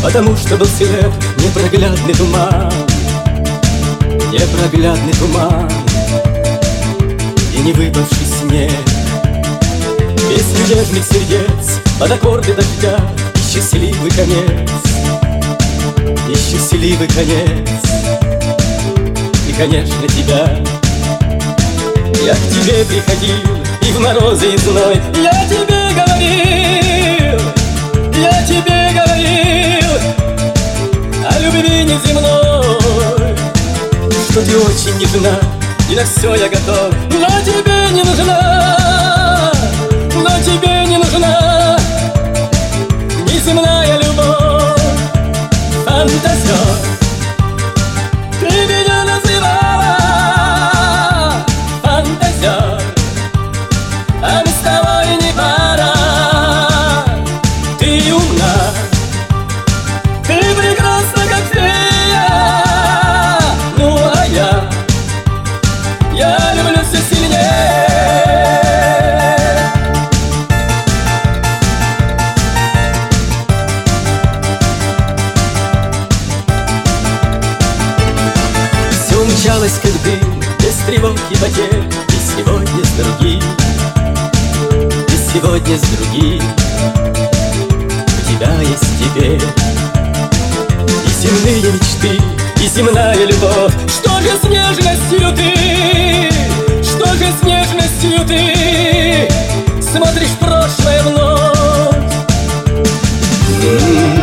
потому что был свет, непроглядный туман, непроглядный туман и не выпавший снег. Песню нежных сердец под аккорды дождя и счастливый конец, и счастливый конец, и, конечно, тебя. Я к тебе приходил и в морозы и зной, я тебе говорил, я тебе говорил о любви неземной, что ты очень нежна, и на все я готов, но тебе не нужна, но тебе не нужна неземная любовь. Фантазер, ты меня называла фантазер, а мы с тобой не пара. Ты умна, ты прекрасна, как фея, ну а я люблю все сильнее. Все умчалось, как дым, без тревог и потерь, и сегодня с другим, и сегодня с другим у тебя есть теперь и земные мечты, и земная любовь. Что же с нежностью ты, что же с нежностью ты смотришь в прошлое вновь?